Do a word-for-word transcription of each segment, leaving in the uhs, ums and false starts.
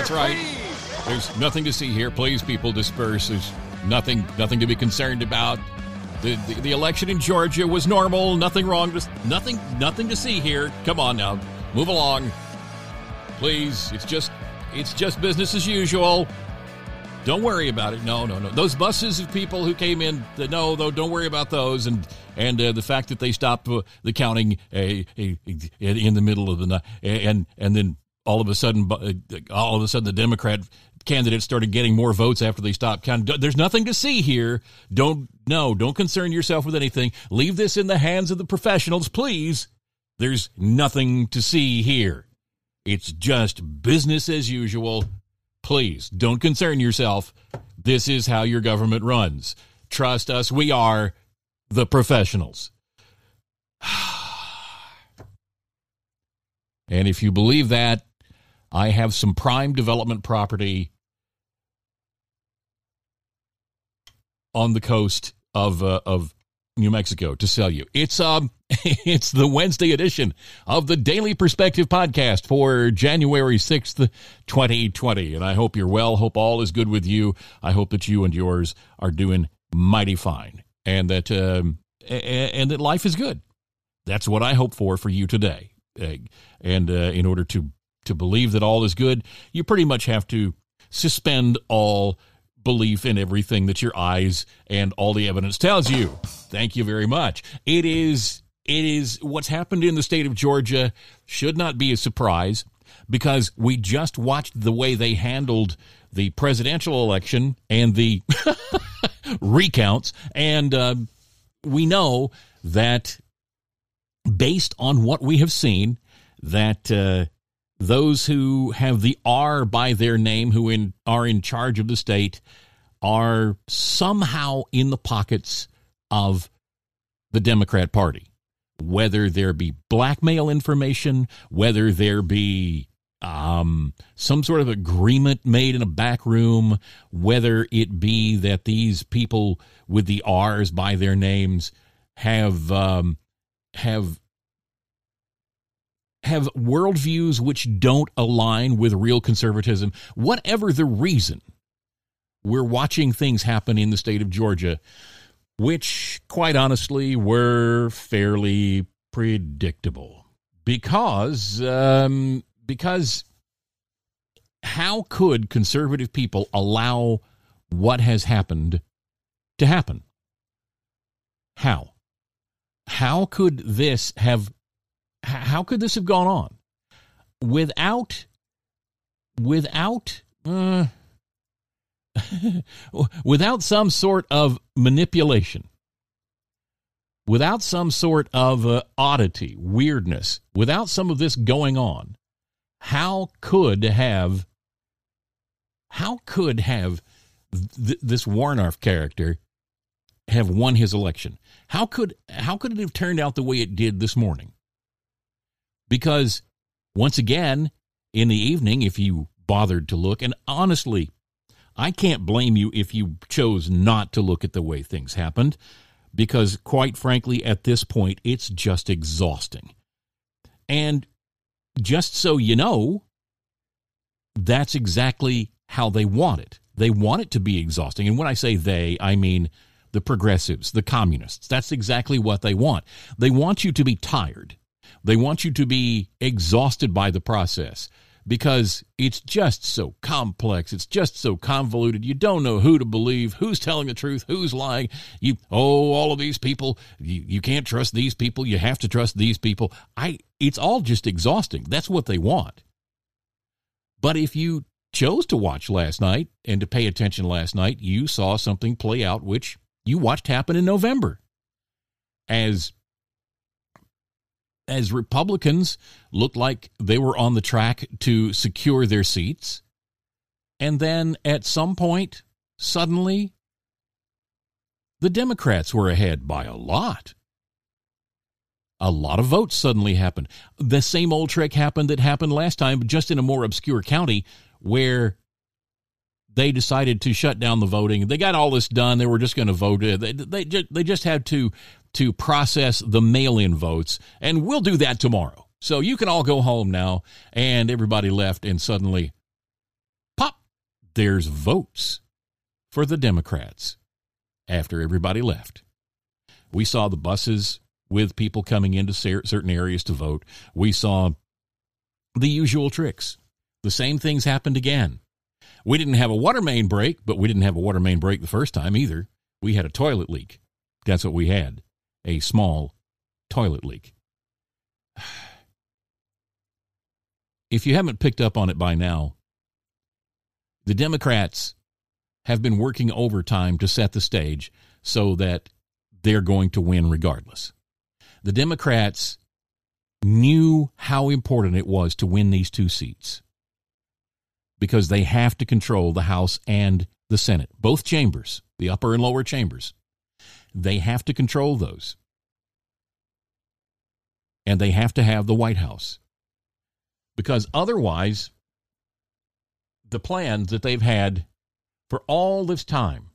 That's right. There's nothing to see here. Please, people, disperse. There's nothing, nothing to be concerned about. The, the the election in Georgia was normal. Nothing wrong. Just nothing, nothing to see here. Come on now, move along, please. It's just, it's just business as usual. Don't worry about it. No, no, no. Those buses of people who came in, no, though, don't worry about those. And and uh, the fact that they stopped uh, the counting uh, in the middle of the night, and and then all of a sudden, all of a sudden, the Democrat candidates started getting more votes after they stopped counting. There's nothing to see here. Don't no, don't concern yourself with anything. Leave this in the hands of the professionals, please. There's nothing to see here. It's just business as usual. Please don't concern yourself. This is how your government runs. Trust us, we are the professionals. And if you believe that, I have some prime development property on the coast of uh, of New Mexico to sell you. It's um it's the Wednesday edition of the Daily Perspective podcast for January sixth, twenty twenty. And I hope you're well. Hope all is good with you. I hope that you and yours are doing mighty fine, and that um, and that life is good. That's what I hope for for you today. And uh, in order to to believe that all is good, you pretty much have to suspend all belief in everything that your eyes and all the evidence tells you. Thank you very much. It is it is what's happened in the state of Georgia should not be a surprise, because we just watched the way they handled the presidential election and the recounts, and uh, we know that based on what we have seen, that uh, those who have the R by their name, who in, are in charge of the state, are somehow in the pockets of the Democrat Party. Whether there be blackmail information, whether there be um, some sort of agreement made in a back room, whether it be that these people with the R's by their names have um, have have worldviews which don't align with real conservatism. Whatever the reason, we're watching things happen in the state of Georgia, which, quite honestly, were fairly predictable. Because, um, because how could conservative people allow what has happened to happen? How? How could this have How could this have gone on without, without, uh, without some sort of manipulation, without some sort of uh, oddity, weirdness, without some of this going on? How could have, how could have th- this Warnoff character have won his election? How could, how could it have turned out the way it did this morning? Because, once again, in the evening, if you bothered to look, and honestly, I can't blame you if you chose not to look at the way things happened, because, quite frankly, at this point, it's just exhausting. And just so you know, that's exactly how they want it. They want it to be exhausting. And when I say they, I mean the progressives, the communists. That's exactly what they want. They want you to be tired. They want you to be exhausted by the process, because it's just so complex. It's just so convoluted. You don't know who to believe, who's telling the truth, who's lying. You, oh, all of these people, you, you can't trust these people. You have to trust these people. I, it's all just exhausting. That's what they want. But if you chose to watch last night and to pay attention last night, you saw something play out which you watched happen in November. As As Republicans looked like they were on the track to secure their seats, and then at some point, suddenly, the Democrats were ahead by a lot. A lot of votes suddenly happened. The same old trick happened that happened last time, but just in a more obscure county, where they decided to shut down the voting. They got all this done. They were just going to vote. They, they, they just had to... to process the mail-in votes, and we'll do that tomorrow. So you can all go home now, and everybody left, and suddenly there's votes for the Democrats after everybody left. We saw the buses with people coming into certain areas to vote. We saw the usual tricks. The same things happened again. We didn't have a water main break, but we didn't have a water main break the first time either. We had a toilet leak. That's what we had, a small toilet leak. If you haven't picked up on it by now, the Democrats have been working overtime to set the stage so that they're going to win regardless. The Democrats knew how important it was to win these two seats because they have to control the House and the Senate, both chambers, the upper and lower chambers. They have to control those. And they have to have the White House. Because otherwise, the plans that they've had for all this time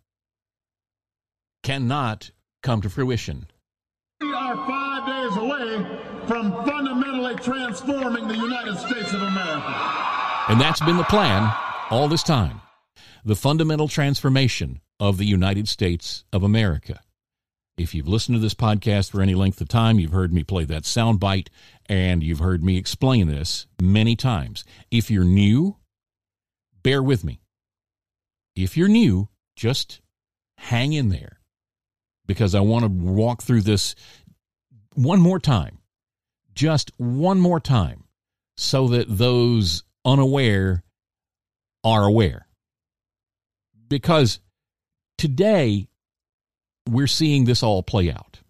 cannot come to fruition. We are five days away from fundamentally transforming the United States of America. And that's been the plan all this time. The fundamental transformation of the United States of America. If you've listened to this podcast for any length of time, you've heard me play that soundbite, and you've heard me explain this many times. If you're new, bear with me. If you're new, just hang in there, because I want to walk through this one more time, just one more time, so that those unaware are aware. Because today, we're seeing this all play out.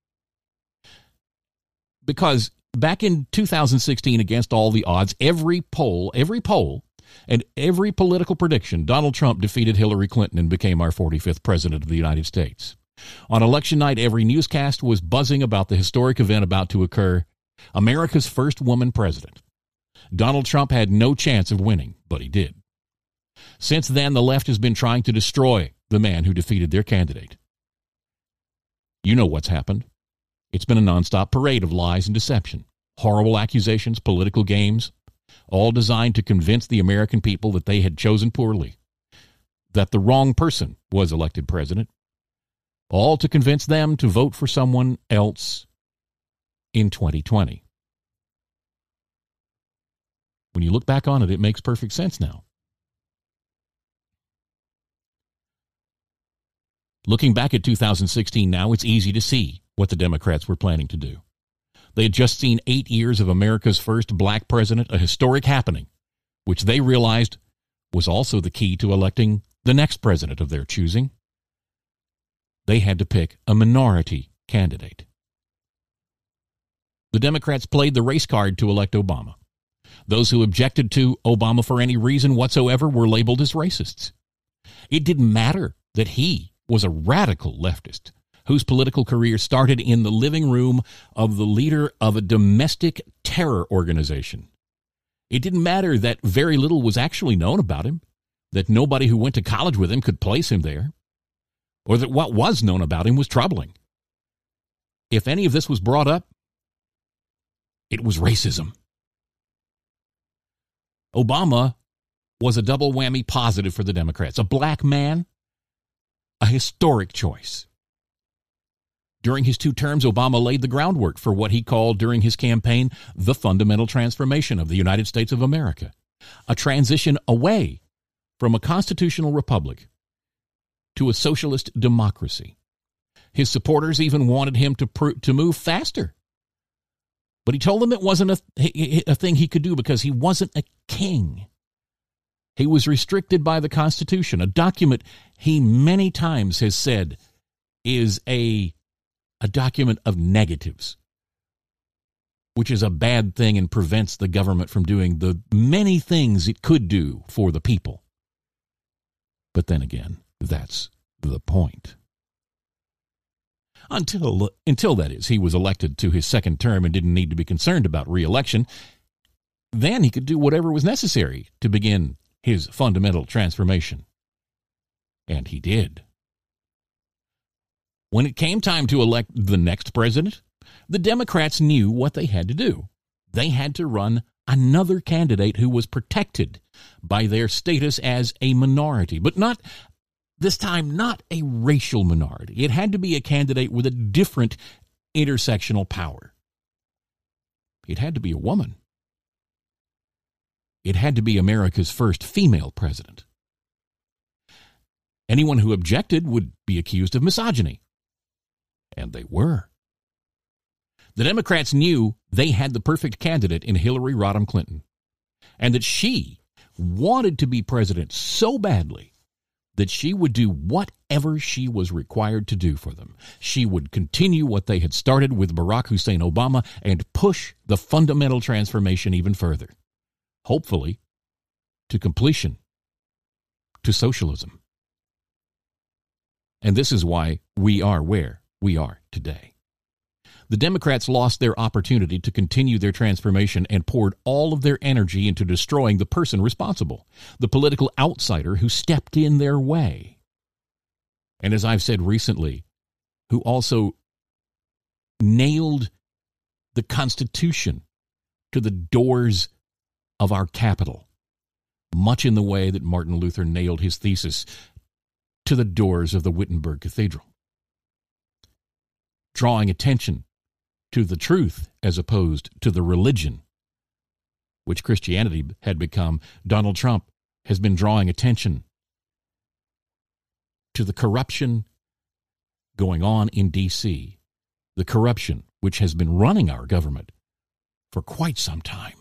Because back in two thousand sixteen, against all the odds, every poll, every poll, and every political prediction, Donald Trump defeated Hillary Clinton and became our forty-fifth president of the United States. On election night, every newscast was buzzing about the historic event about to occur, America's first woman president. Donald Trump had no chance of winning, but he did. Since then, the left has been trying to destroy the man who defeated their candidate. You know what's happened. It's been a nonstop parade of lies and deception, horrible accusations, political games, all designed to convince the American people that they had chosen poorly, that the wrong person was elected president, all to convince them to vote for someone else in twenty twenty. When you look back on it, it makes perfect sense now. Looking back at two thousand sixteen now, it's easy to see what the Democrats were planning to do. They had just seen eight years of America's first black president, a historic happening, which they realized was also the key to electing the next president of their choosing. They had to pick a minority candidate. The Democrats played the race card to elect Obama. Those who objected to Obama for any reason whatsoever were labeled as racists. It didn't matter that he was a radical leftist whose political career started in the living room of the leader of a domestic terror organization. It didn't matter that very little was actually known about him, that nobody who went to college with him could place him there, or that what was known about him was troubling. If any of this was brought up, it was racism. Obama was a double whammy positive for the Democrats. A black man, a historic choice. During his two terms, Obama laid the groundwork for what he called during his campaign the fundamental transformation of the United States of America, a transition away from a constitutional republic to a socialist democracy. His supporters even wanted him to pr- to move faster. But he told them it wasn't a, a thing he could do because he wasn't a king. He was restricted by the Constitution, a document he many times has said is a, a document of negatives, which is a bad thing and prevents the government from doing the many things it could do for the people. But then again, that's the point. Until, until that is, he was elected to his second term and didn't need to be concerned about re-election. Then he could do whatever was necessary to begin his fundamental transformation. And he did. When it came time to elect the next president, the Democrats knew what they had to do. They had to run another candidate who was protected by their status as a minority, but not this time, not a racial minority. It had to be a candidate with a different intersectional power. It had to be a woman. It had to be America's first female president. Anyone who objected would be accused of misogyny. And they were. The Democrats knew they had the perfect candidate in Hillary Rodham Clinton, and that she wanted to be president so badly that she would do whatever she was required to do for them. She would continue what they had started with Barack Hussein Obama and push the fundamental transformation even further, hopefully to completion, to socialism. And this is why we are where we are today. The Democrats lost their opportunity to continue their transformation and poured all of their energy into destroying the person responsible, the political outsider who stepped in their way. And as I've said recently, who also nailed the Constitution to the doors of our Capitol, much in the way that Martin Luther nailed his thesis to the doors of the Wittenberg Cathedral, drawing attention to the truth as opposed to the religion, which Christianity had become. Donald Trump has been drawing attention to the corruption going on in D C, the corruption which has been running our government for quite some time.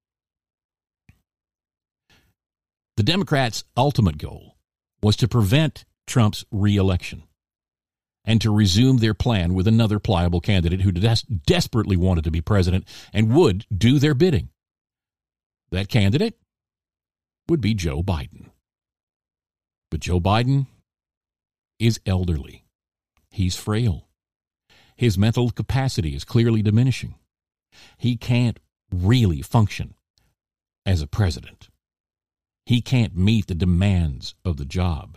The Democrats' ultimate goal was to prevent Trump's re-election and to resume their plan with another pliable candidate who des- desperately wanted to be president and would do their bidding. That candidate would be Joe Biden. But Joe Biden is elderly. He's frail. His mental capacity is clearly diminishing. He can't really function as a president. He can't meet the demands of the job.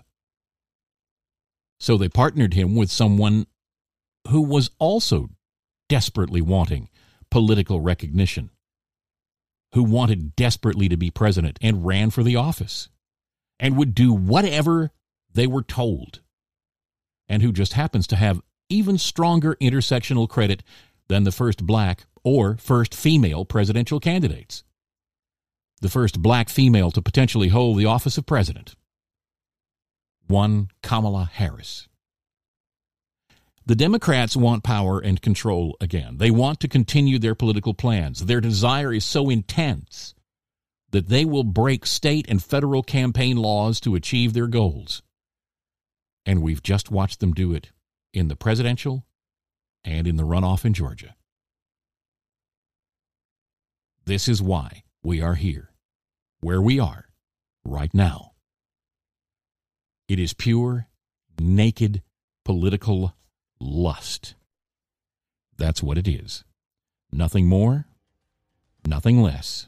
So they partnered him with someone who was also desperately wanting political recognition, who wanted desperately to be president and ran for the office and would do whatever they were told, and who just happens to have even stronger intersectional credit than the first black or first female presidential candidates. The first black female to potentially hold the office of president, one Kamala Harris. The Democrats want power and control again. They want to continue their political plans. Their desire is so intense that they will break state and federal campaign laws to achieve their goals. And we've just watched them do it in the presidential and in the runoff in Georgia. This is why we are here, where we are right now. It is pure, naked, political lust. That's what it is. Nothing more, nothing less.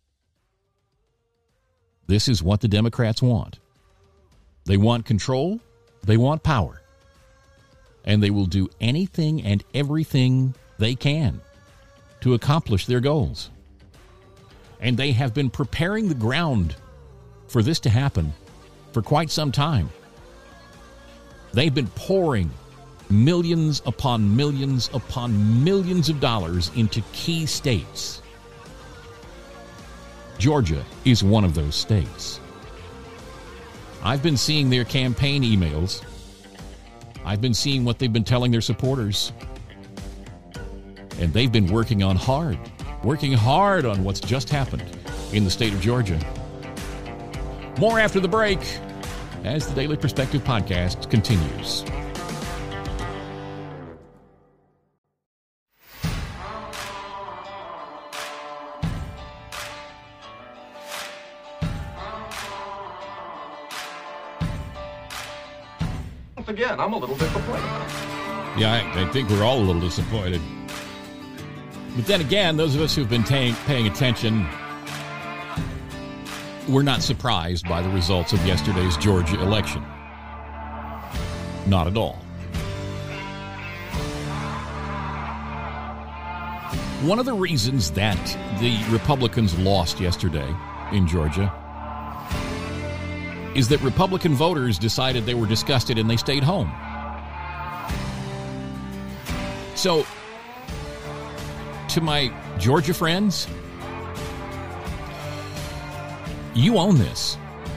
This is what the Democrats want. They want control, they want power, and they will do anything and everything they can to accomplish their goals. And they have been preparing the ground for this to happen for quite some time. They've been pouring millions upon millions upon millions of dollars into key states. Georgia is one of those states. I've been seeing their campaign emails. I've been seeing what they've been telling their supporters. And they've been working on hard, working hard on what's just happened in the state of Georgia. More after the break as the Daily Perspective podcast continues. Once again, I'm a little disappointed. Yeah, I, I think we're all a little disappointed. But then again, those of us who've been paying, paying attention, we're not surprised by the results of yesterday's Georgia election. Not at all. One of the reasons that the Republicans lost yesterday in Georgia is that Republican voters decided they were disgusted and they stayed home. So, to my Georgia friends, you own this.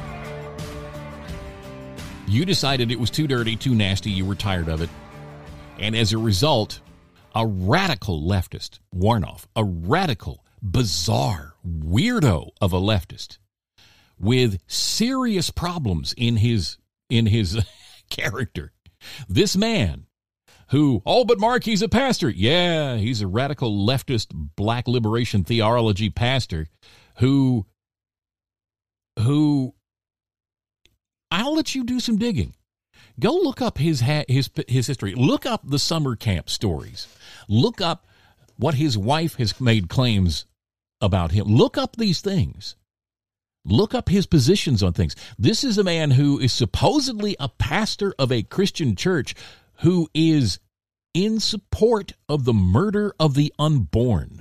You decided it was too dirty, too nasty, you were tired of it. And as a result, a radical leftist, Warnoff, a radical, bizarre, weirdo of a leftist with serious problems in his in his character. This man who, oh, but Mark, he's a pastor. Yeah, he's a radical leftist black liberation theology pastor who, who, I'll let you do some digging. Go look up his his his history. Look up the summer camp stories. Look up what his wife has made claims about him. Look up these things. Look up his positions on things. This is a man who is supposedly a pastor of a Christian church who is in support of the murder of the unborn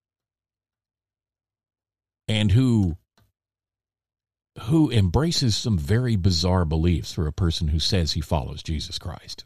and who who embraces some very bizarre beliefs for a person who says he follows Jesus Christ.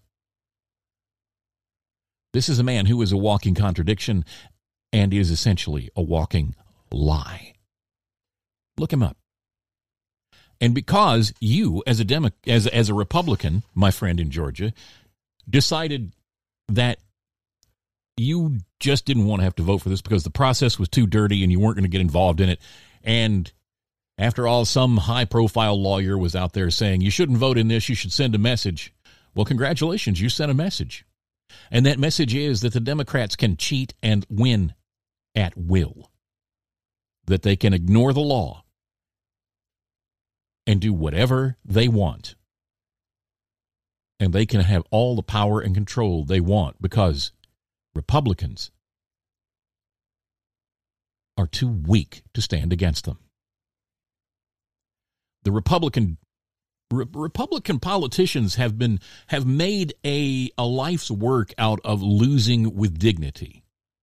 This is a man who is a walking contradiction and is essentially a walking lie. Look him up. And because you, as a Demo- as, as a Republican, my friend in Georgia, decided that you just didn't want to have to vote for this because the process was too dirty and you weren't going to get involved in it, and after all, some high-profile lawyer was out there saying, you shouldn't vote in this, you should send a message. Well, congratulations, you sent a message. And that message is that the Democrats can cheat and win at will, that they can ignore the law and do whatever they want. And they can have all the power and control they want because Republicans are too weak to stand against them. The Republican Re- Republican politicians have been have made a, a life's work out of losing with dignity.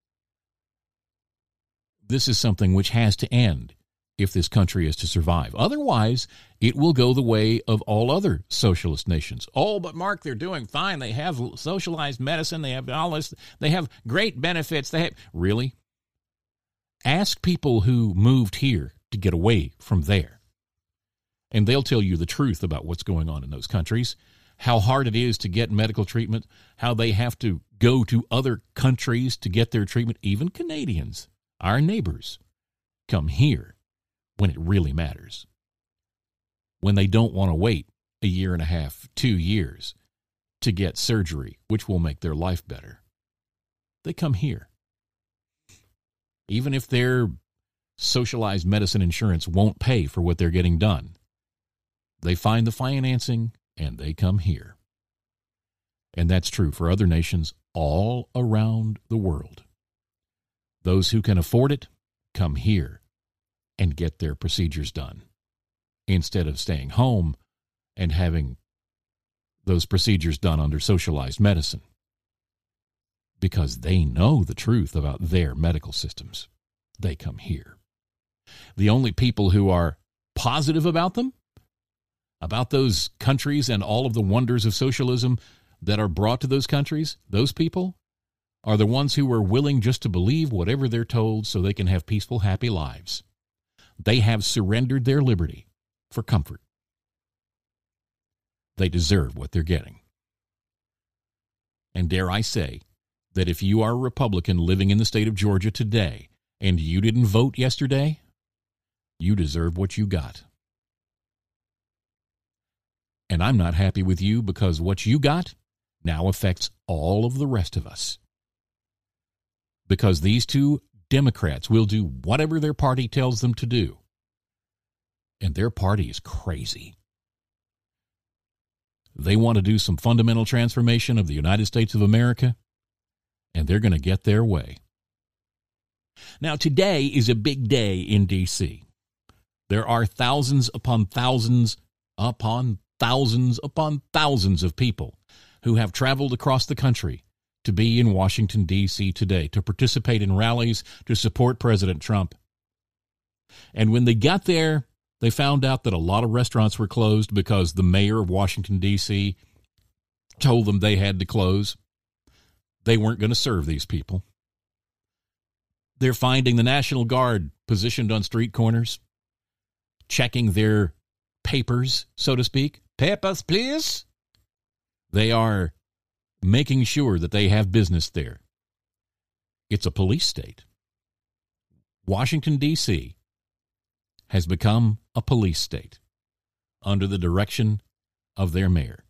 This is something which has to end if this country is to survive. Otherwise, it will go the way of all other socialist nations. Oh, but Mark, they're doing fine. They have socialized medicine. They have all this. They have great benefits. They have really. Ask people who moved here to get away from there. And they'll tell you the truth about what's going on in those countries, how hard it is to get medical treatment, how they have to go to other countries to get their treatment. Even Canadians, our neighbors, come here when it really matters, when they don't want to wait a year and a half, two years to get surgery, which will make their life better. They come here. Even if their socialized medicine insurance won't pay for what they're getting done, they find the financing, and they come here. And that's true for other nations all around the world. Those who can afford it come here and get their procedures done instead of staying home and having those procedures done under socialized medicine because they know the truth about their medical systems. They come here. The only people who are positive about them, about those countries and all of the wonders of socialism that are brought to those countries, those people are the ones who are willing just to believe whatever they're told so they can have peaceful, happy lives. They have surrendered their liberty for comfort. They deserve what they're getting. And dare I say that if you are a Republican living in the state of Georgia today and you didn't vote yesterday, you deserve what you got. And I'm not happy with you because what you got now affects all of the rest of us. Because these two Democrats will do whatever their party tells them to do. And their party is crazy. They want to do some fundamental transformation of the United States of America, and they're going to get their way. Now, today is a big day in D C There are thousands upon thousands upon thousands upon thousands of people who have traveled across the country to be in Washington, D C today, to participate in rallies to support President Trump. And when they got there, they found out that a lot of restaurants were closed because the mayor of Washington, D C told them they had to close. They weren't going to serve these people. They're finding the National Guard positioned on street corners, checking their papers, so to speak. Papers, please. They are making sure that they have business there. It's a police state. Washington, D C has become a police state under the direction of their mayor.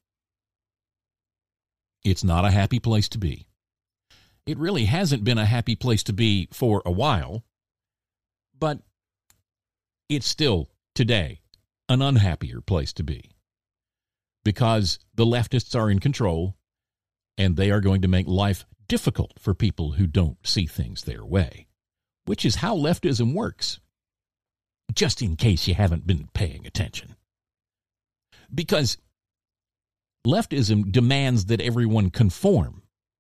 It's not a happy place to be. It really hasn't been a happy place to be for a while, but it's still, today, an unhappier place to be because the leftists are in control and they are going to make life difficult for people who don't see things their way, which is how leftism works, just in case you haven't been paying attention. Because leftism demands that everyone conform.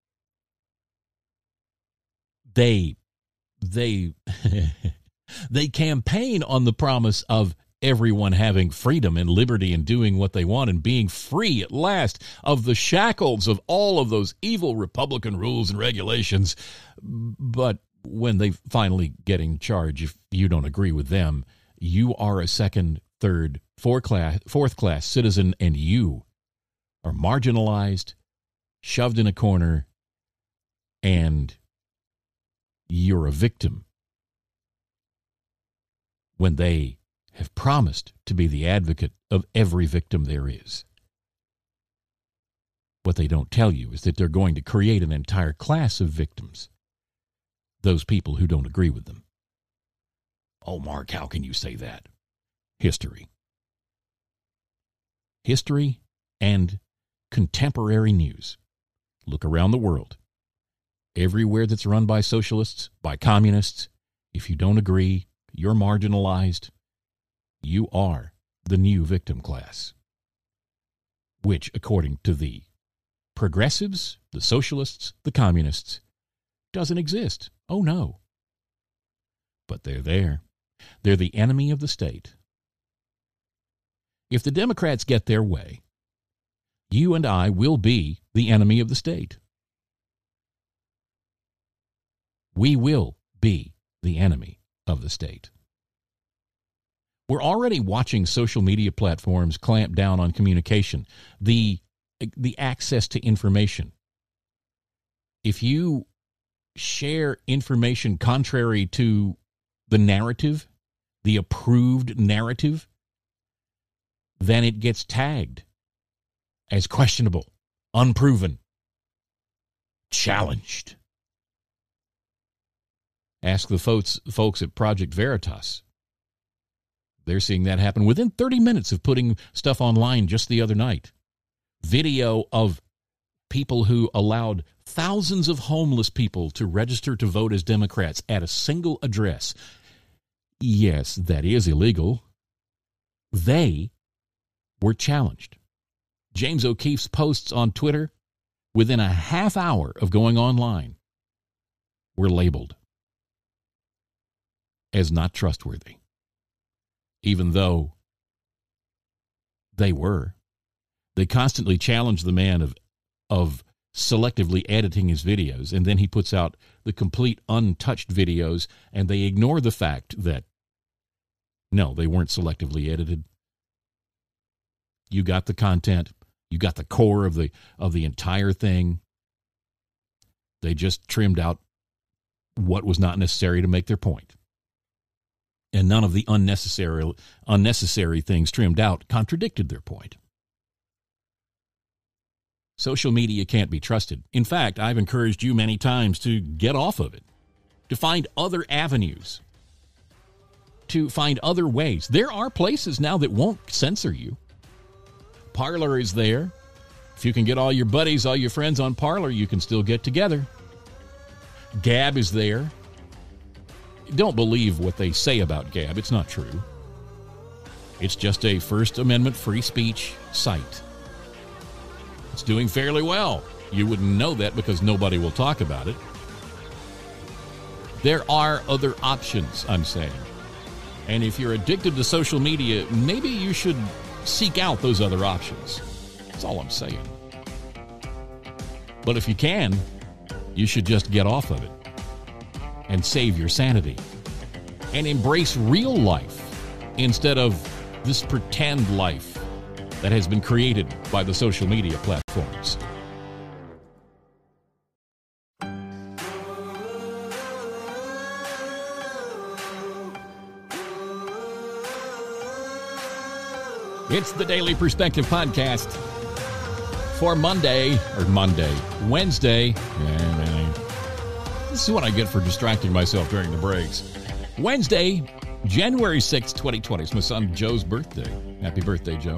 They, they, they campaign on the promise of everyone having freedom and liberty and doing what they want and being free at last of the shackles of all of those evil Republican rules and regulations. But when they finally get in charge, if you don't agree with them, you are a second, third, fourth class, fourth class citizen, and you are marginalized, shoved in a corner, and you're a victim when they have promised to be the advocate of every victim there is. What they don't tell you is that they're going to create an entire class of victims, those people who don't agree with them. Oh, Mark, how can you say that? History. History and contemporary news. Look around the world. Everywhere that's run by socialists, by communists, if you don't agree, you're marginalized. You are the new victim class, which, according to the progressives, the socialists, the communists, doesn't exist. Oh, no. But they're there. They're the enemy of the state. If the Democrats get their way, you and I will be the enemy of the state. We will be the enemy of the state. We're already watching social media platforms clamp down on communication, the, the access to information. If you share information contrary to the narrative, the approved narrative, then it gets tagged as questionable, unproven, challenged. Ask the folks, folks at Project Veritas. They're seeing that happen within thirty minutes of putting stuff online just the other night. Video of people who allowed thousands of homeless people to register to vote as Democrats at a single address. Yes, that is illegal. They were challenged. James O'Keefe's posts on Twitter, within a half hour of going online, were labeled as not trustworthy, even though they were. They constantly challenge the man of of selectively editing his videos, and then he puts out the complete untouched videos, and they ignore the fact that, no, they weren't selectively edited. You got the content. You got the core of the of the entire thing. They just trimmed out what was not necessary to make their point. And none of the unnecessary unnecessary things trimmed out contradicted their point. Social media can't be trusted. In fact, I've encouraged you many times to get off of it, to find other avenues, to find other ways. There are places now that won't censor you. Parler is there. If you can get all your buddies, all your friends on Parler, you can still get together. Gab is there. Don't believe what they say about Gab. It's not true. It's just a First Amendment free speech site. It's doing fairly well. You wouldn't know that because nobody will talk about it. There are other options, I'm saying. And if you're addicted to social media, maybe you should seek out those other options. That's all I'm saying. But if you can, you should just get off of it and save your sanity and embrace real life instead of this pretend life that has been created by the social media platforms. It's the Daily Perspective Podcast for Monday, or Monday, Wednesday. This is what I get for distracting myself during the breaks. Wednesday, January sixth, twenty twenty. It's my son Joe's birthday. Happy birthday, Joe.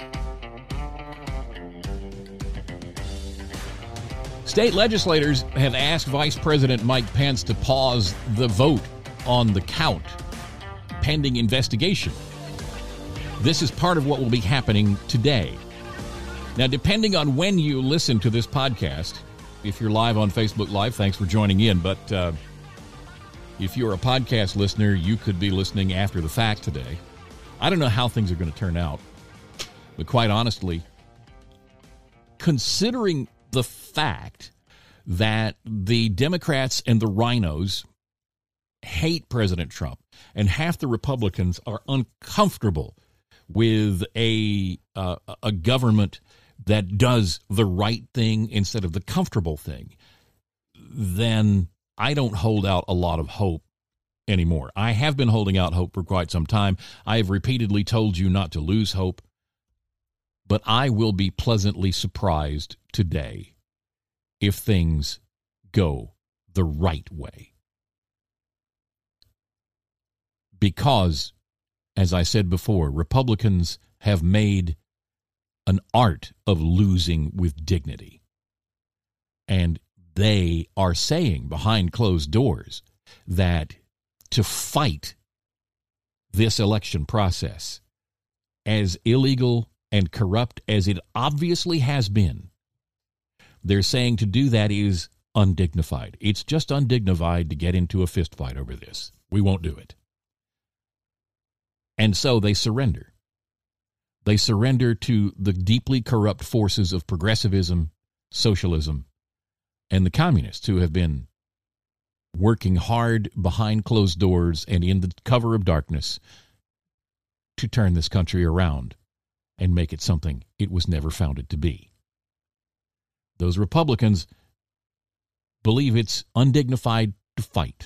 State legislators have asked Vice President Mike Pence to pause the vote on the count pending investigation. This is part of what will be happening today. Now, depending on when you listen to this podcast, if you're live on Facebook Live, thanks for joining in. But uh, if you're a podcast listener, you could be listening after the fact today. I don't know how things are going to turn out. But quite honestly, considering the fact that the Democrats and the rhinos hate President Trump and half the Republicans are uncomfortable with a uh, a government that does the right thing instead of the comfortable thing, then I don't hold out a lot of hope anymore. I have been holding out hope for quite some time. I have repeatedly told you not to lose hope, but I will be pleasantly surprised today if things go the right way. Because, as I said before, Republicans have made an art of losing with dignity. And they are saying behind closed doors that to fight this election process, as illegal and corrupt as it obviously has been, they're saying to do that is undignified. It's just undignified to get into a fist fight over this. We won't do it. And so they surrender. They surrender to the deeply corrupt forces of progressivism, socialism, and the communists who have been working hard behind closed doors and in the cover of darkness to turn this country around and make it something it was never founded to be. Those Republicans believe it's undignified to fight.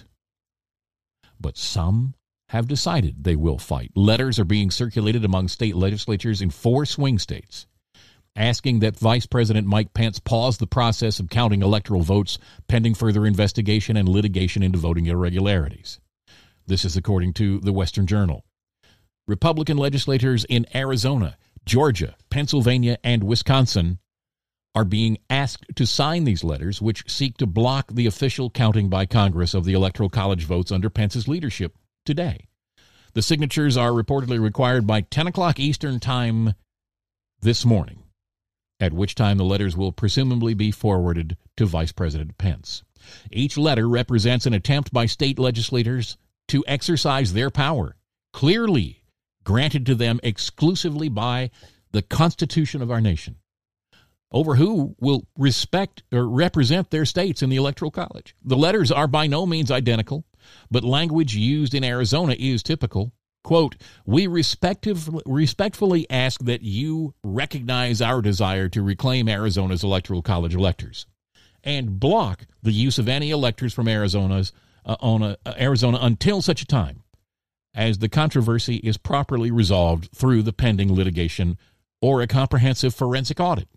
But some have decided they will fight. Letters are being circulated among state legislatures in four swing states, asking that Vice President Mike Pence pause the process of counting electoral votes pending further investigation and litigation into voting irregularities. This is according to the Western Journal. Republican legislators in Arizona, Georgia, Pennsylvania, and Wisconsin are being asked to sign these letters, which seek to block the official counting by Congress of the Electoral College votes under Pence's leadership today. The signatures are reportedly required by ten o'clock Eastern Time this morning, at which time the letters will presumably be forwarded to Vice President Pence. Each letter represents an attempt by state legislators to exercise their power, clearly granted to them exclusively by the Constitution of our nation, over who will respect or represent their states in the Electoral College. The letters are by no means identical, but language used in Arizona is typical. Quote, "We respective, respectfully ask that you recognize our desire to reclaim Arizona's Electoral College electors and block the use of any electors from Arizona's, uh, on a, uh, Arizona until such a time as the controversy is properly resolved through the pending litigation or a comprehensive forensic audit."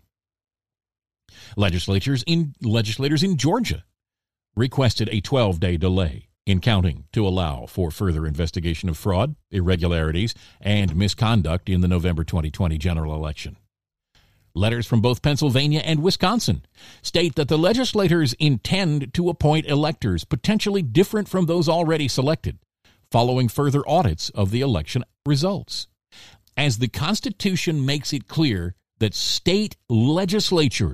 Legislators in, legislators in Georgia requested a twelve-day delay in counting to allow for further investigation of fraud, irregularities, and misconduct in the November twenty twenty general election. Letters from both Pennsylvania and Wisconsin state that the legislators intend to appoint electors potentially different from those already selected, following further audits of the election results. As the Constitution makes it clear that state legislatures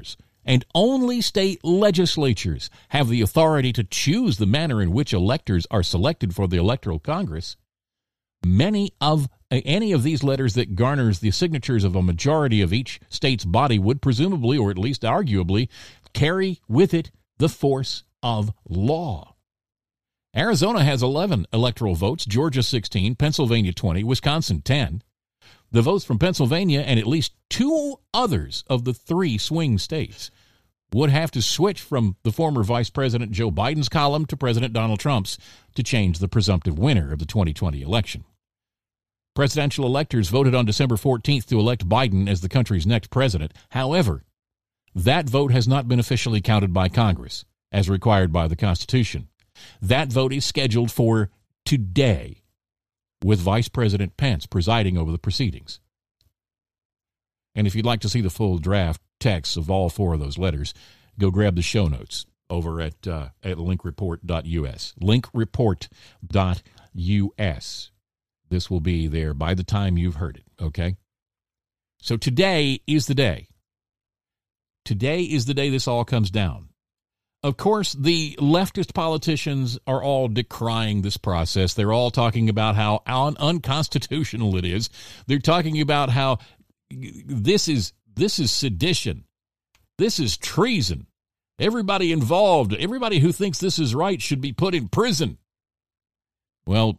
and only state legislatures have the authority to choose the manner in which electors are selected for the Electoral Congress, many of any of these letters that garners the signatures of a majority of each state's body would presumably, or at least arguably, carry with it the force of law. Arizona has eleven electoral votes, Georgia sixteen, Pennsylvania twenty, Wisconsin ten. The votes from Pennsylvania and at least two others of the three swing states would have to switch from the former Vice President Joe Biden's column to President Donald Trump's to change the presumptive winner of the twenty twenty election. Presidential electors voted on December fourteenth to elect Biden as the country's next president. However, that vote has not been officially counted by Congress, as required by the Constitution. That vote is scheduled for today, with Vice President Pence presiding over the proceedings. And if you'd like to see the full draft texts of all four of those letters, go grab the show notes over at uh, at link report dot u s. link report dot u s. This will be there by the time you've heard it, okay? So today is the day. Today is the day this all comes down. Of course, the leftist politicians are all decrying this process. They're all talking about how un- unconstitutional it is. They're talking about how this is this is sedition. This is treason. Everybody involved, everybody who thinks this is right should be put in prison. Well,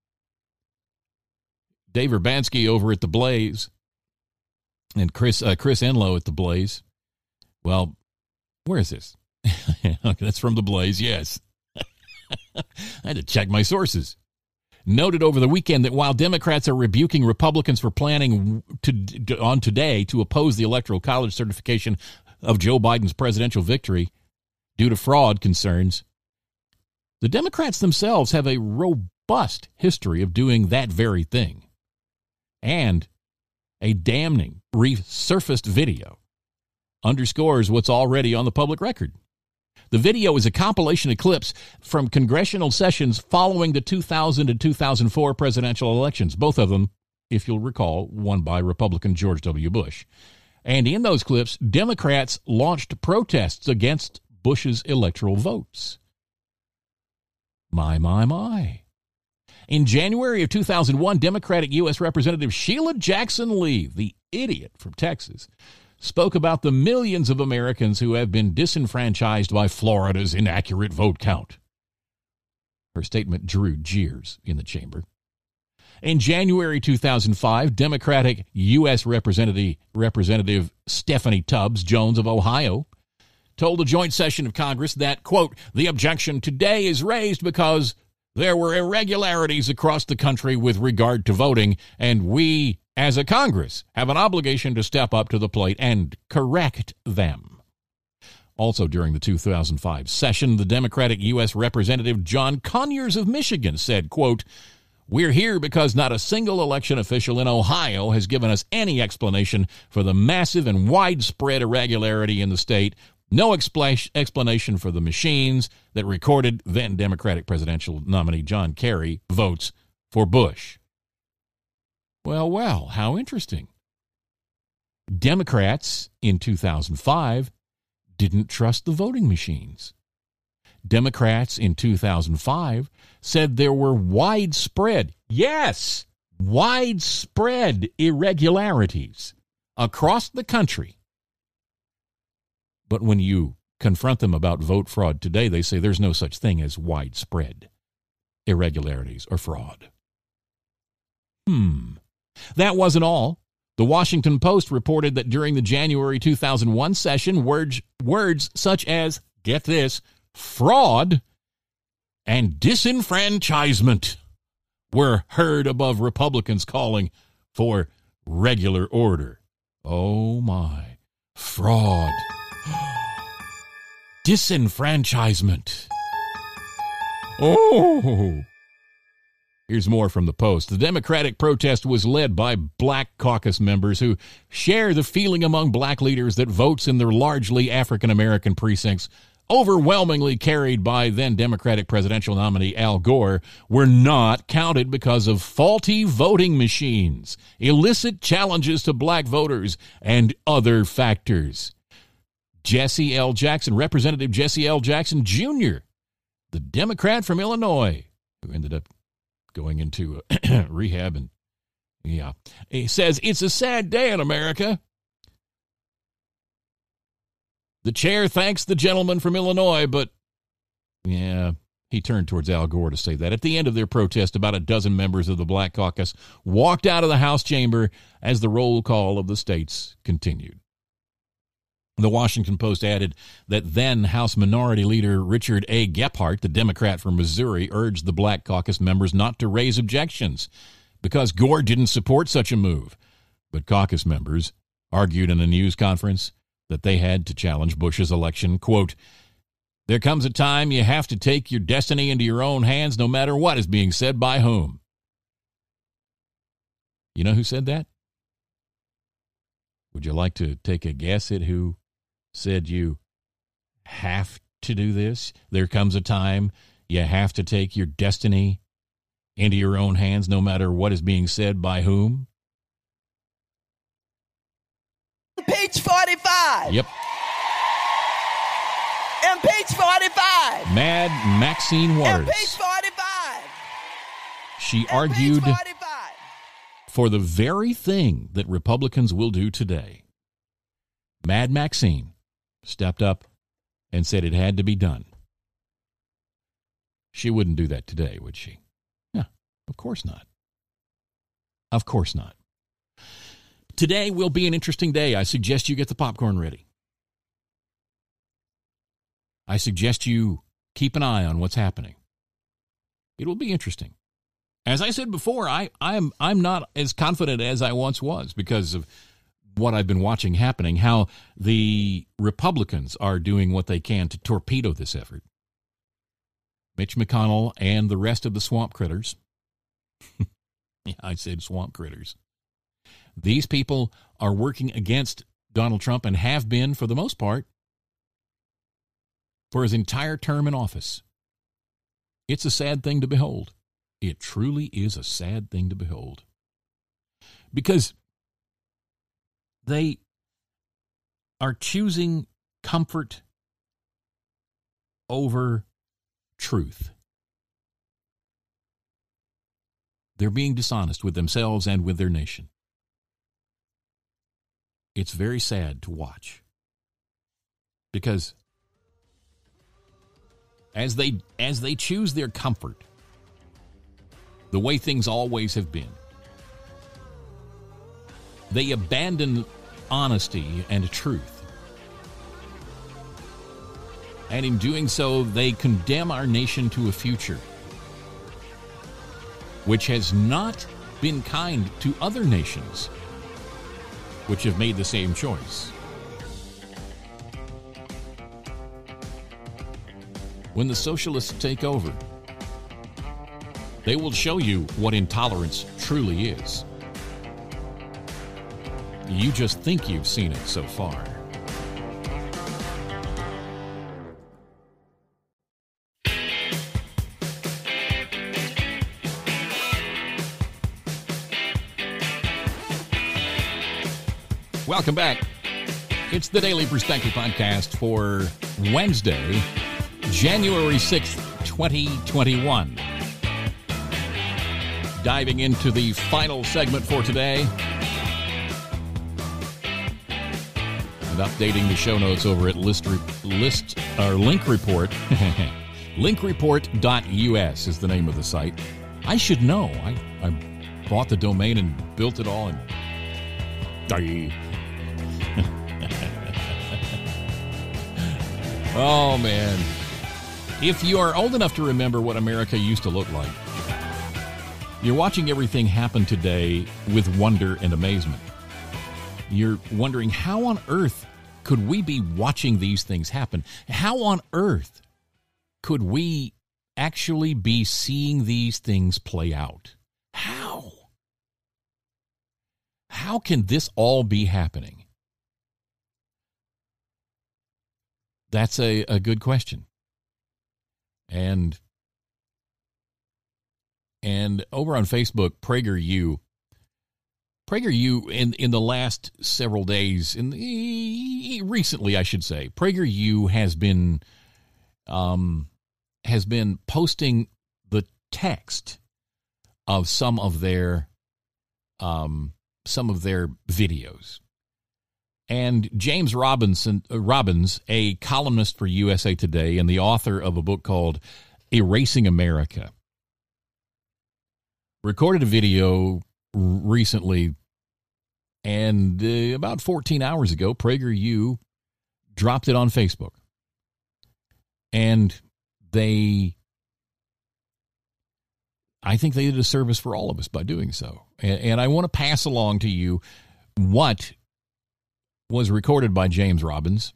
Dave Urbanski over at The Blaze and Chris uh, Chris Enlow at The Blaze. Well, where is this? Okay, that's from The Blaze, yes. I had to check my sources. Noted over the weekend that while Democrats are rebuking Republicans for planning to, on today to oppose the Electoral College certification of Joe Biden's presidential victory due to fraud concerns, the Democrats themselves have a robust history of doing that very thing. And a damning resurfaced video underscores what's already on the public record. The video is a compilation of clips from congressional sessions following the two thousand and two thousand four presidential elections, both of them, if you'll recall, won by Republican George W. Bush. And in those clips, Democrats launched protests against Bush's electoral votes. My, my, my. In January of two thousand one, Democratic U S Representative Sheila Jackson Lee, the idiot from Texas, spoke about the millions of Americans who have been disenfranchised by Florida's inaccurate vote count. Her statement drew jeers in the chamber. In January two thousand five, Democratic U S Representative, Representative Stephanie Tubbs Jones of Ohio told a joint session of Congress that, quote, the objection today is raised because there were irregularities across the country with regard to voting, and we, as a Congress, have an obligation to step up to the plate and correct them. Also during the two thousand five session, the Democratic U S Representative John Conyers of Michigan said, quote, we're here because not a single election official in Ohio has given us any explanation for the massive and widespread irregularity in the state. No expl- explanation for the machines that recorded then Democratic presidential nominee John Kerry votes for Bush. Well, well, how interesting. Democrats in two thousand five didn't trust the voting machines. Democrats in two thousand five said there were widespread, yes, widespread irregularities across the country. But when you confront them about vote fraud today, they say there's no such thing as widespread irregularities or fraud. Hmm. That wasn't all. The Washington Post reported that during the January two thousand one session, words, words such as, get this, fraud and disenfranchisement were heard above Republicans calling for regular order. Oh, my. Fraud. Disenfranchisement. Oh. Here's more from the Post. The Democratic protest was led by Black Caucus members who share the feeling among black leaders that votes in their largely African-American precincts, overwhelmingly carried by then Democratic presidential nominee Al Gore, were not counted because of faulty voting machines, illicit challenges to black voters, and other factors. Jesse L. Jackson, Representative Jesse L. Jackson Junior, the Democrat from Illinois, who ended up going into uh, rehab. And yeah, he says, it's a sad day in America. The chair thanks the gentleman from Illinois, but yeah, he turned towards Al Gore to say that. At the end of their protest, about a dozen members of the Black Caucus walked out of the House chamber as the roll call of the states continued. The Washington Post added that then House Minority Leader Richard A. Gephardt, the Democrat from Missouri, urged the Black Caucus members not to raise objections because Gore didn't support such a move. But caucus members argued in a news conference that they had to challenge Bush's election. Quote, there comes a time you have to take your destiny into your own hands no matter what is being said by whom. You know who said that? Would you like to take a guess at who said you have to do this? There comes a time you have to take your destiny into your own hands no matter what is being said by whom? Impeach forty-five. Yep. Impeach forty-five. Mad Maxine Waters. Impeach forty-five. She argued Impeach forty-five. for the very thing that Republicans will do today. Mad Maxine stepped up and said it had to be done. She wouldn't do that today, would she? No, of course not. Of course not. Today will be an interesting day. I suggest you get the popcorn ready. I suggest you keep an eye on what's happening. It will be interesting. As I said before, I, I'm I'm not as confident as I once was because of what I've been watching happening, how the Republicans are doing what they can to torpedo this effort. Mitch McConnell and the rest of the swamp critters. Yeah, I said swamp critters. These people are working against Donald Trump and have been, for the most part, for his entire term in office. It's a sad thing to behold. It truly is a sad thing to behold. Because they are choosing comfort over truth. They're being dishonest with themselves and with their nation. It's very sad to watch. Because as they as they choose their comfort, the way things always have been, they abandon honesty and truth. And in doing so, they condemn our nation to a future which has not been kind to other nations which have made the same choice. When the socialists take over, they will show you what intolerance truly is. You just think you've seen it so far. Welcome back. It's the Daily Perspective Podcast for Wednesday, January sixth, twenty twenty-one. Diving into the final segment for today and updating the show notes over at list, list or link report. link report dot U S is the name of the site. I should know. I, I bought the domain and built it all. And oh, man. If you are old enough to remember what America used to look like, you're watching everything happen today with wonder and amazement. You're wondering, how on earth could we be watching these things happen? How on earth could we actually be seeing these things play out? How? How can this all be happening? That's a, a good question. And And over on Facebook, PragerU PragerU, in, in the last several days, in the, recently I should say, PragerU has been um, has been posting the text of some of their um, some of their videos. And James Robinson, uh, Robbins, a columnist for U S A Today and the author of a book called Erasing America, recorded a video recently, and uh, about fourteen hours ago, PragerU dropped it on Facebook. And they, I think they did a service for all of us by doing so. And, and I want to pass along to you what was recorded by James Robbins.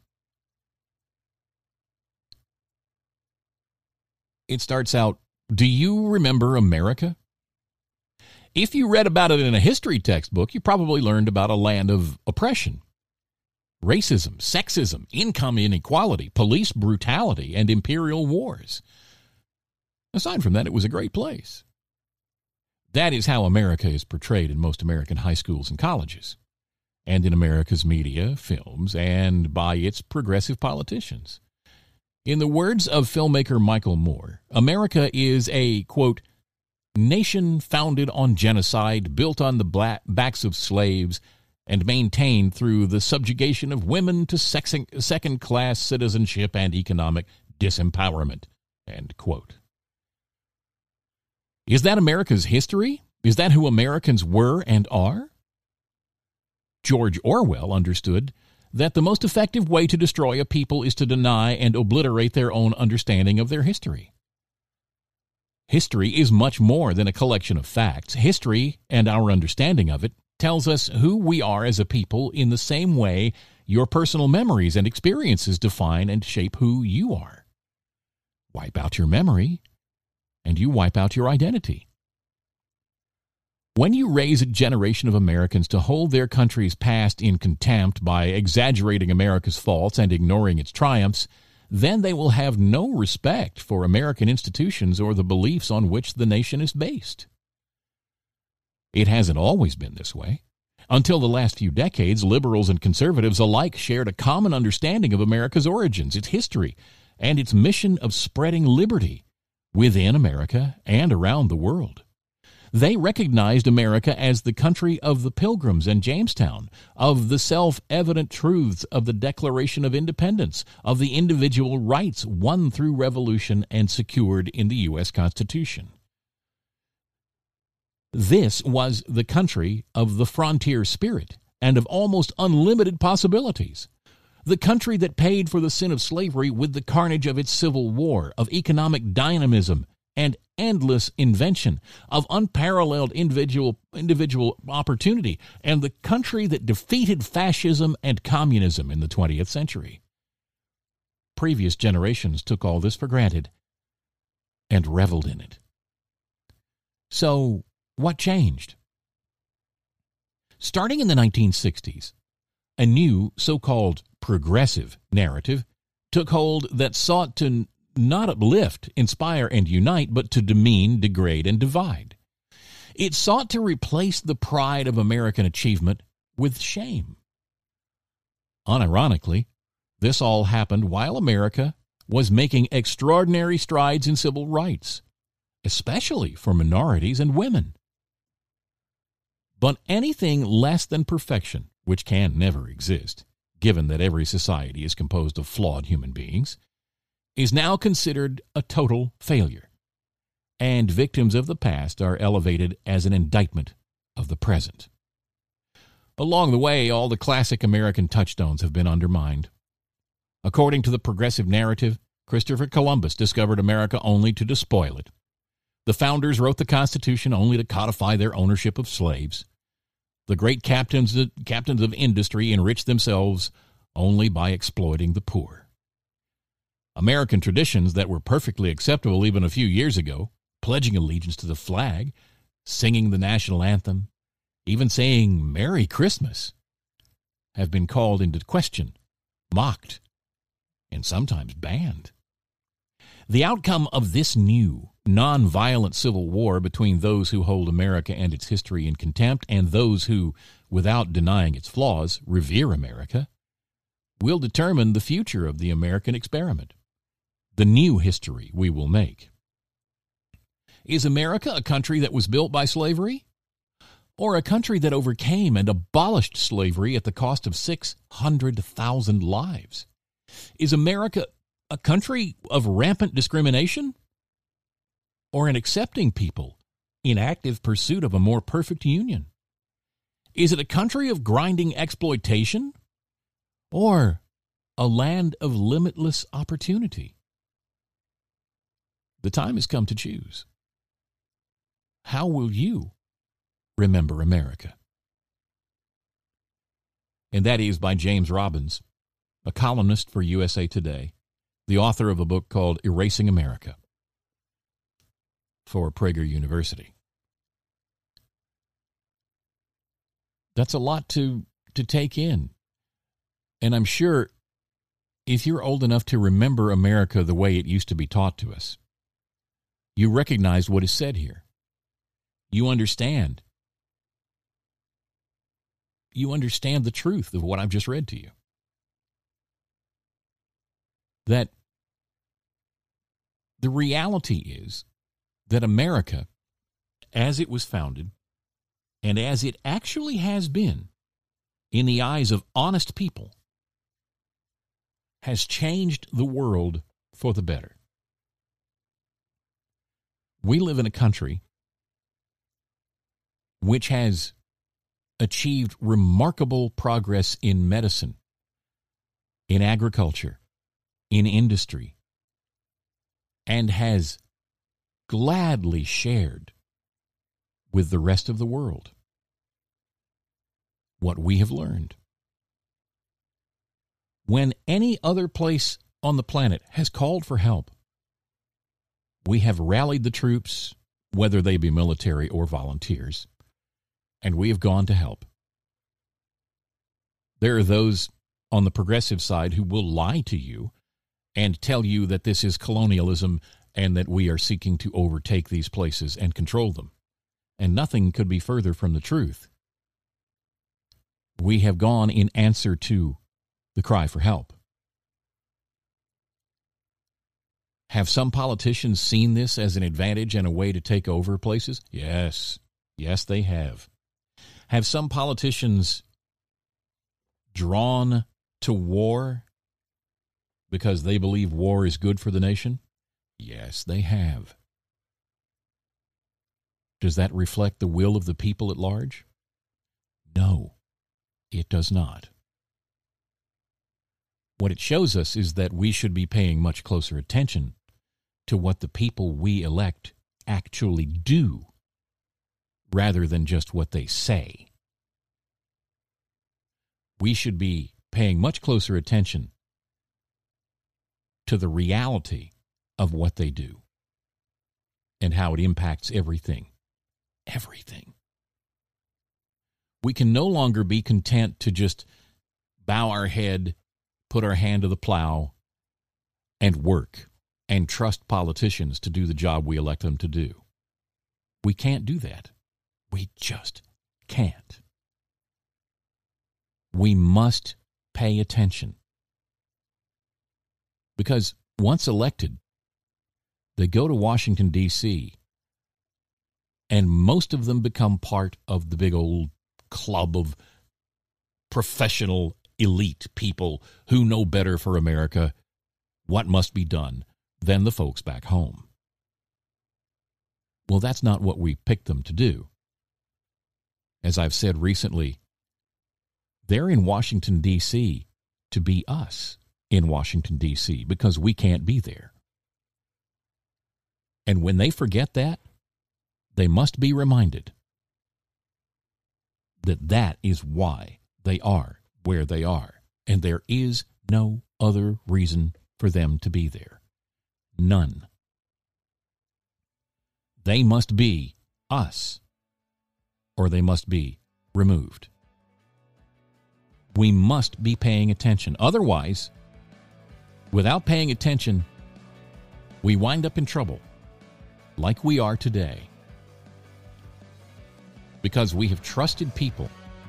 It starts out, "Do you remember America? If you read about it in a history textbook, you probably learned about a land of oppression, racism, sexism, income inequality, police brutality, and imperial wars. Aside from that, it was a great place. That is how America is portrayed in most American high schools and colleges, and in America's media, films, and by its progressive politicians. In the words of filmmaker Michael Moore, America is a, quote, nation founded on genocide, built on the black backs of slaves, and maintained through the subjugation of women to second-class citizenship and economic disempowerment," end quote. Is that America's history? Is that who Americans were and are? George Orwell understood that the most effective way to destroy a people is to deny and obliterate their own understanding of their history. History is much more than a collection of facts. History, and our understanding of it, tells us who we are as a people in the same way your personal memories and experiences define and shape who you are. Wipe out your memory, and you wipe out your identity. When you raise a generation of Americans to hold their country's past in contempt by exaggerating America's faults and ignoring its triumphs, then they will have no respect for American institutions or the beliefs on which the nation is based. It hasn't always been this way. Until the last few decades, liberals and conservatives alike shared a common understanding of America's origins, its history, and its mission of spreading liberty within America and around the world. They recognized America as the country of the Pilgrims and Jamestown, of the self-evident truths of the Declaration of Independence, of the individual rights won through revolution and secured in the U S Constitution. This was the country of the frontier spirit and of almost unlimited possibilities. The country that paid for the sin of slavery with the carnage of its civil war, of economic dynamism and endless invention, of unparalleled individual individual opportunity, and the country that defeated fascism and communism in the twentieth century. Previous generations took all this for granted and reveled in it. So, what changed? Starting in the nineteen sixties, a new so-called progressive narrative took hold that sought to not uplift, inspire, and unite, but to demean, degrade, and divide. It sought to replace the pride of American achievement with shame. Unironically, this all happened while America was making extraordinary strides in civil rights, especially for minorities and women. But anything less than perfection, which can never exist, given that every society is composed of flawed human beings, is now considered a total failure, and victims of the past are elevated as an indictment of the present. Along the way, all the classic American touchstones have been undermined. According to the progressive narrative, Christopher Columbus discovered America only to despoil it. The founders wrote the Constitution only to codify their ownership of slaves. The great captains, captains of industry enriched themselves only by exploiting the poor. American traditions that were perfectly acceptable even a few years ago, pledging allegiance to the flag, singing the national anthem, even saying Merry Christmas, have been called into question, mocked, and sometimes banned. The outcome of this new, nonviolent civil war between those who hold America and its history in contempt and those who, without denying its flaws, revere America, will determine the future of the American experiment, the new history we will make. Is America a country that was built by slavery, or a country that overcame and abolished slavery at the cost of six hundred thousand lives? Is America a country of rampant discrimination, or an accepting people in active pursuit of a more perfect union? Is it a country of grinding exploitation, or a land of limitless opportunity? The time has come to choose. How will you remember America? And that is by James Robbins, a columnist for U S A Today, the author of a book called Erasing America for Prager University. That's a lot to, to take in. And I'm sure if you're old enough to remember America the way it used to be taught to us, you recognize what is said here. You understand. You understand the truth of what I've just read to you. That the reality is that America, as it was founded, and as it actually has been in the eyes of honest people, has changed the world for the better. We live in a country which has achieved remarkable progress in medicine, in agriculture, in industry, and has gladly shared with the rest of the world what we have learned. When any other place on the planet has called for help, we have rallied the troops, whether they be military or volunteers, and we have gone to help. There are those on the progressive side who will lie to you and tell you that this is colonialism and that we are seeking to overtake these places and control them. And nothing could be further from the truth. We have gone in answer to the cry for help. Have some politicians seen this as an advantage and a way to take over places? Yes. Yes, they have. Have some politicians drawn to war because they believe war is good for the nation? Yes, they have. Does that reflect the will of the people at large? No, it does not. What it shows us is that we should be paying much closer attention to what the people we elect actually do, rather than just what they say. We should be paying much closer attention to the reality of what they do and how it impacts everything. Everything. We can no longer be content to just bow our head, put our hand to the plow, and work and trust politicians to do the job we elect them to do. We can't do that. We just can't. We must pay attention. Because once elected, they go to Washington, D C, and most of them become part of the big old club of professional elite people who know better for America what must be done than the folks back home. Well, that's not what we picked them to do. As I've said recently, they're in Washington, D C to be us in Washington, D C because we can't be there. And when they forget that, they must be reminded that that is why they are where they are, and there is no other reason for them to be there. None. They must be us, or they must be removed. We must be paying attention. Otherwise, without paying attention, we wind up in trouble. like we are today because we have trusted people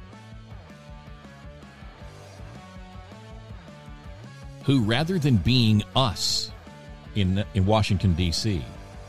who, rather than being us in, in Washington, D C,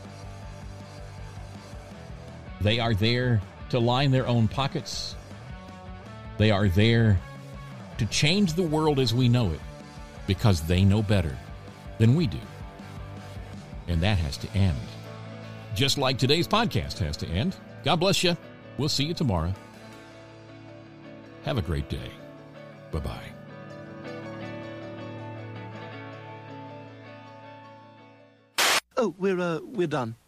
they are there to line their own pockets. They are there to change the world as we know it because they know better than we do. And that has to end. Just like today's podcast has to end. God bless you. We'll see you tomorrow. Have a great day. Bye-bye. Oh, we're, uh, we're done.